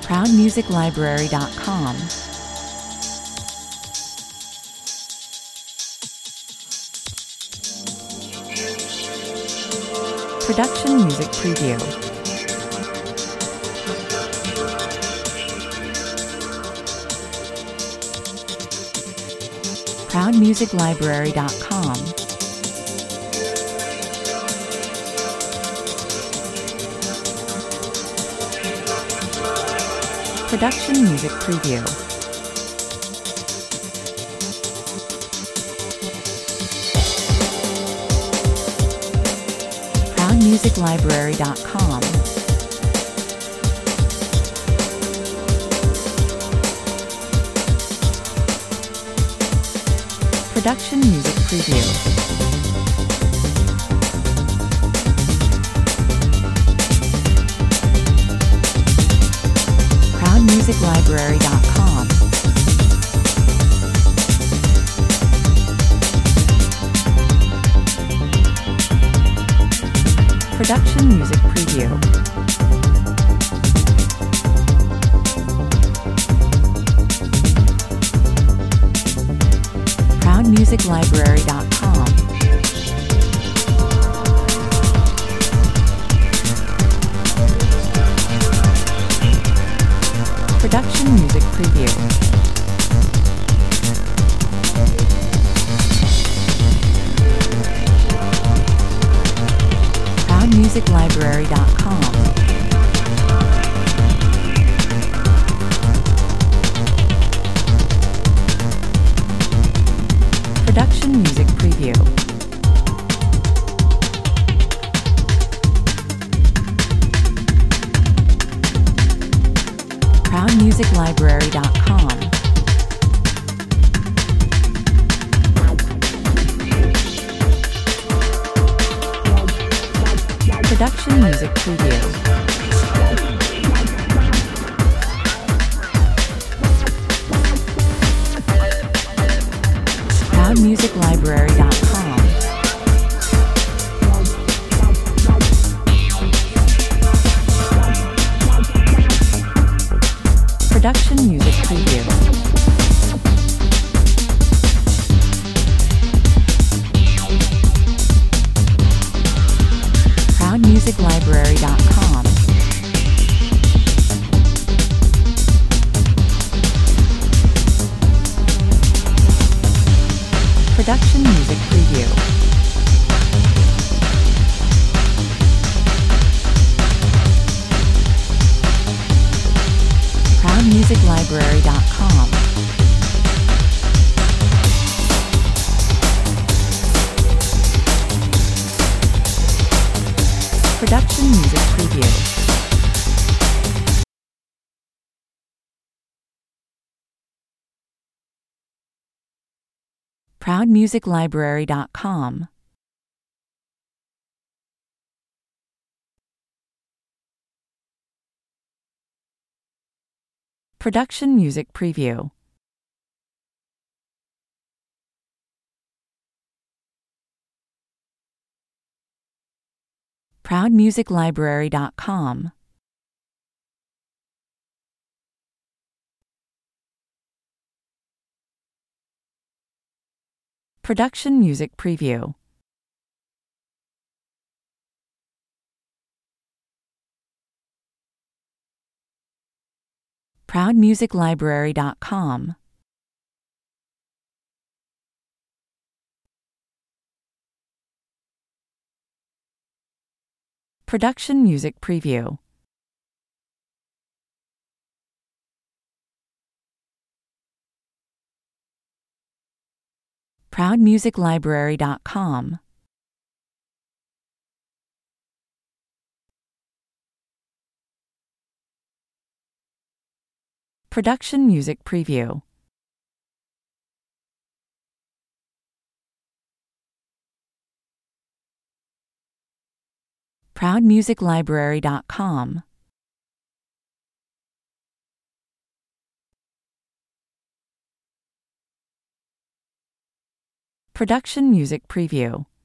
ProudMusicLibrary.com. Production Music Preview. ProudMusicLibrary.com. Production Music Preview. ProudMusicLibrary.com. Production Music Preview. ProudMusicLibrary.com. Production Music Preview. ProudMusicLibrary.com. Production Music Preview. ProudMusicLibrary.com. Production Music Preview. ProudMusicLibrary.com. Production Music Preview. ProudMusicLibrary.com. Production Music Preview. ProudMusicLibrary.com. Production Music Preview. ProudMusicLibrary.com. Production Music Preview. ProudMusicLibrary.com. Production Music Preview. ProudMusicLibrary.com. Production Music Preview. ProudMusicLibrary.com. Production Music Preview. ProudMusicLibrary.com. Production Music Preview. ProudMusicLibrary.com. Production Music Preview.